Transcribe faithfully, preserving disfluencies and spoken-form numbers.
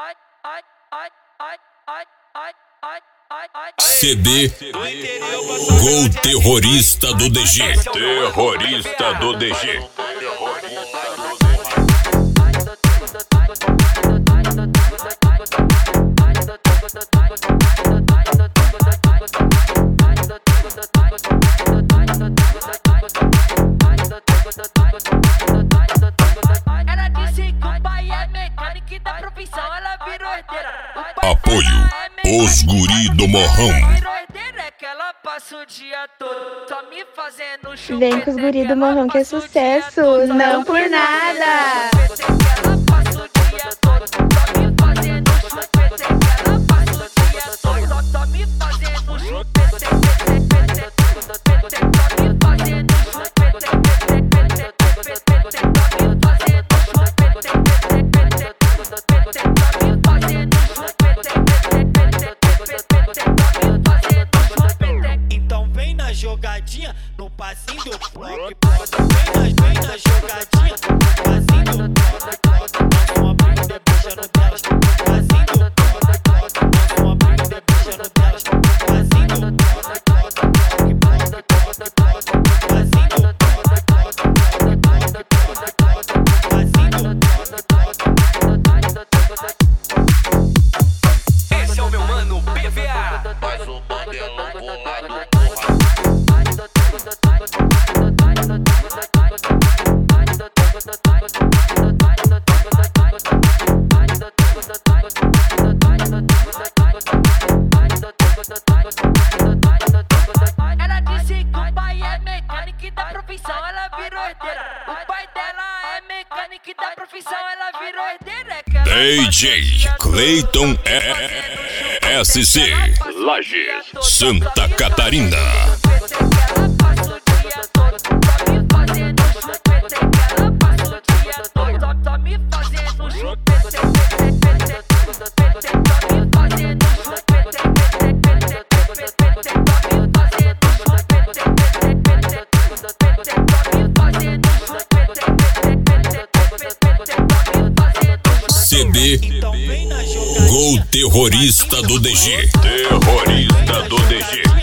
C D Gol Terrorista do D G. Terrorista do D G. Apoio Os Guri do Morrão. Vem com os Guri do Morrão que é sucesso, não por nada. Jogadinha no passinho do bloco, vem na, vem na jogadinha no passinho do bloco, não uma briga debochando delas, passinho do bloco, não uma briga debochando delas, passinho do bloco, passinho do esse é o meu mano P V A, mais um bandelão bolado. Ela disse que o pai é mecânico da profissão, ela virou herdeira. O pai dela é mecânico da profissão, ela virou herdeira. D J Clayton S C Lages, Santa Catarina. C D Gol Terrorista do D G. Terrorista do D G.